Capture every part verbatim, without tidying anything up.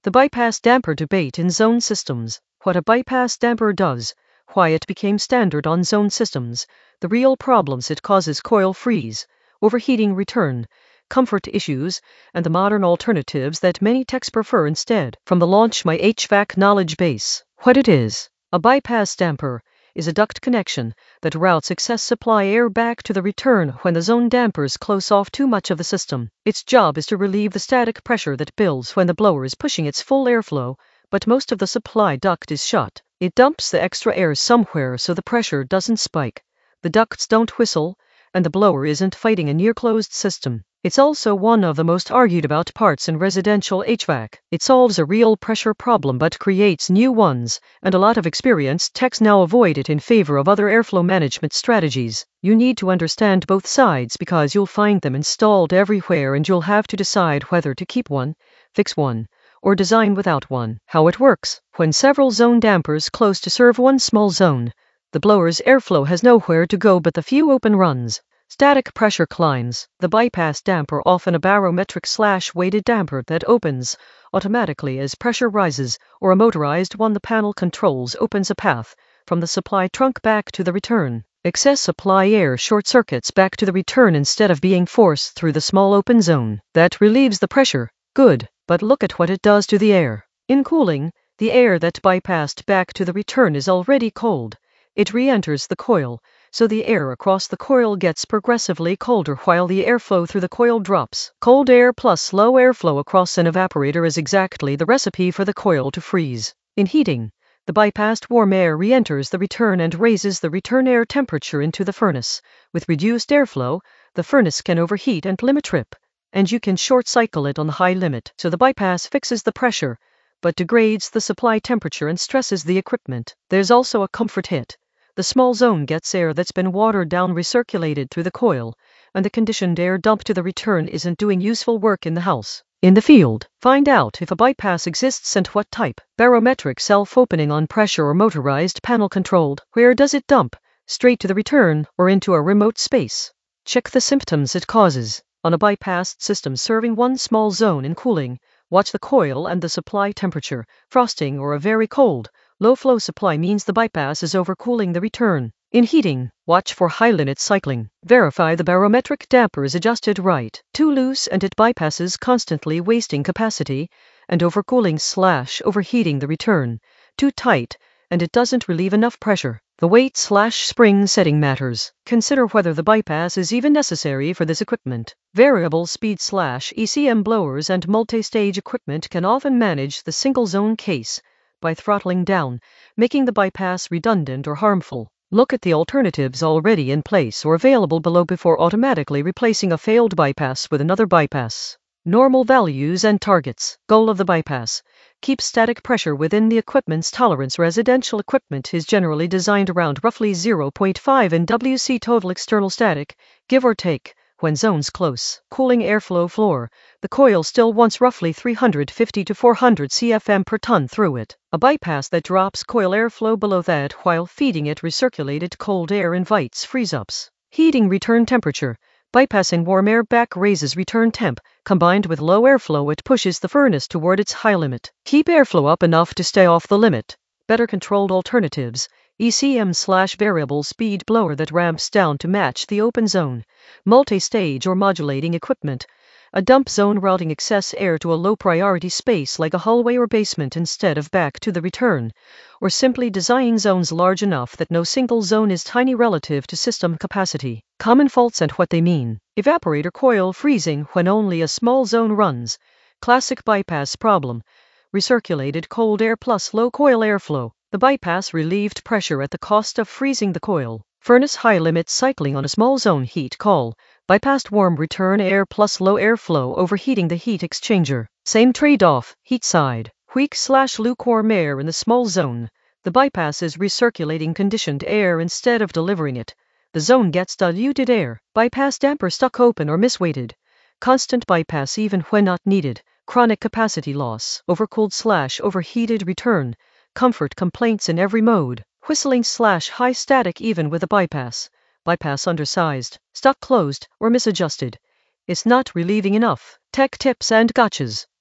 The bypass damper debate in zone systems. What a bypass damper does, why it became standard on zone systems, the real problems it causes: coil freeze, overheating return, comfort issues, and the modern alternatives that many techs prefer instead. From the Launch My H V A C knowledge base. What it is. A bypass damper is a duct connection that routes excess supply air back to the return when the zone dampers close off too much of the system. Its job is to relieve the static pressure that builds when the blower is pushing its full airflow, but most of the supply duct is shut. It dumps the extra air somewhere so the pressure doesn't spike, the ducts don't whistle, and the blower isn't fighting a near-closed system. It's also one of the most argued about parts in residential H V A C. It solves a real pressure problem but creates new ones, and a lot of experienced techs now avoid it in favor of other airflow management strategies. You need to understand both sides because you'll find them installed everywhere and you'll have to decide whether to keep one, fix one, or design without one. How it works. When several zone dampers close to serve one small zone, the blower's airflow has nowhere to go but the few open runs. Static pressure climbs. The bypass damper, often a barometric slash weighted damper that opens automatically as pressure rises, or a motorized one the panel controls, opens a path from the supply trunk back to the return. Excess supply air short circuits back to the return instead of being forced through the small open zone. That relieves the pressure. Good, but look at what it does to the air. In cooling, the air that bypassed back to the return is already cold. It re-enters the coil, so the air across the coil gets progressively colder while the airflow through the coil drops. Cold air plus low airflow across an evaporator is exactly the recipe for the coil to freeze. In heating, the bypassed warm air re-enters the return and raises the return air temperature into the furnace. With reduced airflow, the furnace can overheat and limit trip, and you can short cycle it on the high limit. So the bypass fixes the pressure, but degrades the supply temperature and stresses the equipment. There's also a comfort hit. The small zone gets air that's been watered down recirculated through the coil, and the conditioned air dumped to the return isn't doing useful work in the house. In the field, find out if a bypass exists and what type. Barometric self-opening on pressure or motorized panel controlled. Where does it dump? Straight to the return or into a remote space? Check the symptoms it causes. On a bypassed system serving one small zone in cooling, watch the coil and the supply temperature. Frosting or a very cold, low flow supply means the bypass is overcooling the return. In heating, watch for high limit cycling. Verify the barometric damper is adjusted right. Too loose and it bypasses, constantly wasting capacity and overcooling slash overheating the return. Too tight and it doesn't relieve enough pressure. The weight slash spring setting matters. Consider whether the bypass is even necessary for this equipment. Variable speed slash E C M blowers and multi-stage equipment can often manage the single zone case by throttling down, making the bypass redundant or harmful. Look at the alternatives already in place or available below before automatically replacing a failed bypass with another bypass. Normal values and targets. Goal of the bypass. Keep static pressure within the equipment's tolerance. Residential equipment is generally designed around roughly zero point five in W C total external static, give or take. When zones close, cooling airflow floor, the coil still wants roughly three hundred fifty to four hundred C F M per ton through it. A bypass that drops coil airflow below that while feeding it recirculated cold air invites freeze-ups. Heating return temperature. Bypassing warm air back raises return temp. Combined with low airflow, it pushes the furnace toward its high limit. Keep airflow up enough to stay off the limit. Better controlled alternatives. E C M slash variable speed blower that ramps down to match the open zone. Multi-stage or modulating equipment. A dump zone routing excess air to a low priority space like a hallway or basement instead of back to the return. Or simply designing zones large enough that no single zone is tiny relative to system capacity. Common faults and what they mean. Evaporator coil freezing when only a small zone runs. Classic bypass problem. Recirculated cold air plus low coil airflow. The bypass relieved pressure at the cost of freezing the coil. Furnace high limit cycling on a small zone heat call. Bypassed warm return air plus low airflow overheating the heat exchanger. Same trade-off, heat side. Weak slash lukewarm air in the small zone. The bypass is recirculating conditioned air instead of delivering it. The zone gets diluted air. Bypass damper stuck open or misweighted. Constant bypass even when not needed. Chronic capacity loss. Overcooled slash overheated return. Comfort complaints in every mode. Whistling slash high static even with a bypass. Bypass undersized, stuck closed, or misadjusted. It's not relieving enough. Tech tips and gotchas.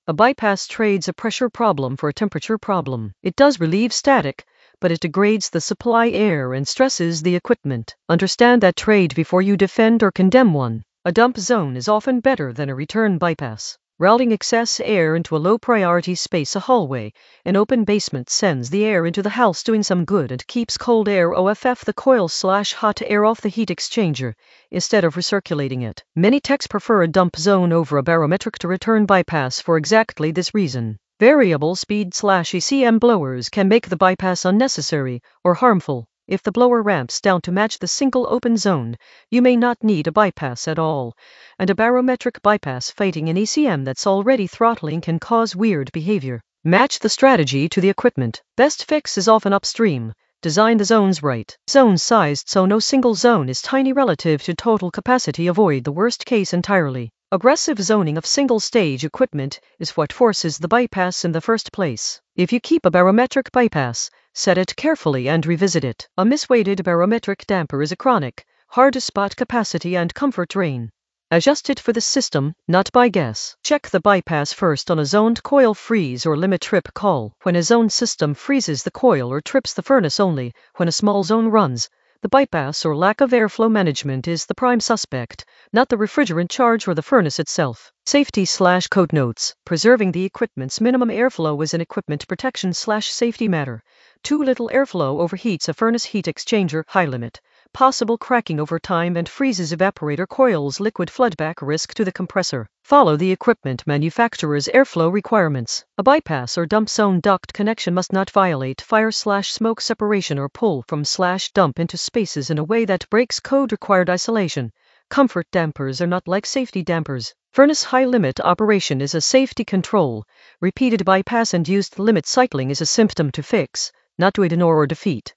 A bypass trades a pressure problem for a temperature problem. It does relieve static, but it degrades the supply air and stresses the equipment. Understand that trade before you defend or condemn one. A dump zone is often better than a return bypass. Routing excess air into a low-priority space, a hallway, an open basement, sends the air into the house doing some good and keeps cold air off the coil slash hot air off the heat exchanger, instead of recirculating it. Many techs prefer a dump zone over a barometric to return bypass for exactly this reason. Variable speed slash E C M blowers can make the bypass unnecessary or harmful. If the blower ramps down to match the single open zone, you may not need a bypass at all, and a barometric bypass fighting an E C M that's already throttling can cause weird behavior. Match the strategy to the equipment. Best fix is often upstream. Design the zones right. Zone sized so no single zone is tiny relative to total capacity. Avoid the worst case entirely. Aggressive zoning of single-stage equipment is what forces the bypass in the first place. If you keep a barometric bypass, set it carefully and revisit it. A misweighted barometric damper is a chronic, hard-to-spot capacity and comfort drain. Adjust it for the system, not by guess. Check the bypass first on a zoned coil freeze or limit trip call. When a zone system freezes the coil or trips the furnace only when a small zone runs, the bypass or lack of airflow management is the prime suspect, not the refrigerant charge or the furnace itself. Safety slash code notes. Preserving the equipment's minimum airflow is an equipment protection slash safety matter. Too little airflow overheats a furnace heat exchanger, high limit. Possible cracking over time and freezes evaporator coils, liquid floodback risk to the compressor. Follow the equipment manufacturer's airflow requirements. A bypass or dump zone duct connection must not violate fire slash smoke separation or pull from slash dump into spaces in a way that breaks code required isolation. Comfort dampers are not like safety dampers. Furnace high limit operation is a safety control. Repeated bypass and used limit cycling is a symptom to fix, not to ignore or defeat.